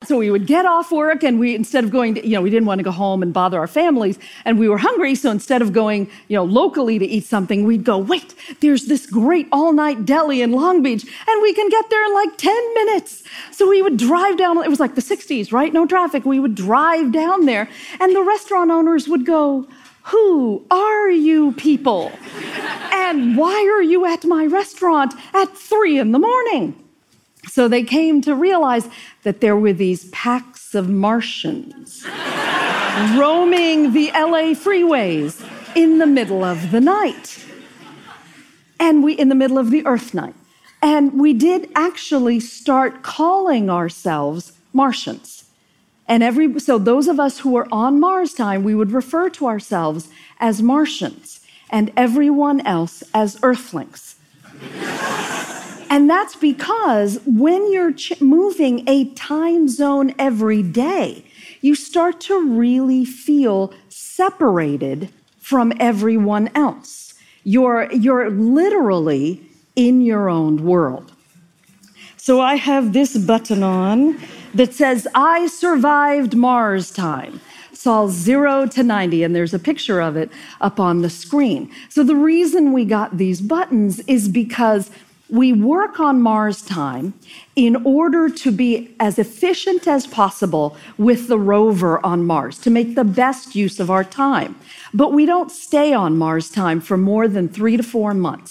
So we would get off work and instead of going to, we didn't want to go home and bother our families and we were hungry. So instead of going, locally to eat something, we'd go, wait, there's this great all-night deli in Long Beach and we can get there in like 10 minutes. So we would drive down, it was like the 60s, right? No traffic. We would drive down there and the restaurant owners would go, who are you people? And why are you at my restaurant at 3 a.m? So they came to realize that there were these packs of Martians roaming the LA freeways in the middle of the night. And in the middle of the Earth night. And we did actually start calling ourselves Martians. And so those of us who were on Mars time, we would refer to ourselves as Martians and everyone else as Earthlings. And that's because when you're moving a time zone every day, you start to really feel separated from everyone else. You're literally in your own world. So I have this button on that says, I survived Mars time. It's all 0 to 90, and there's a picture of it up on the screen. So the reason we got these buttons is because we work on Mars time in order to be as efficient as possible with the rover on Mars, to make the best use of our time. But we don't stay on Mars time for more than 3 to 4 months.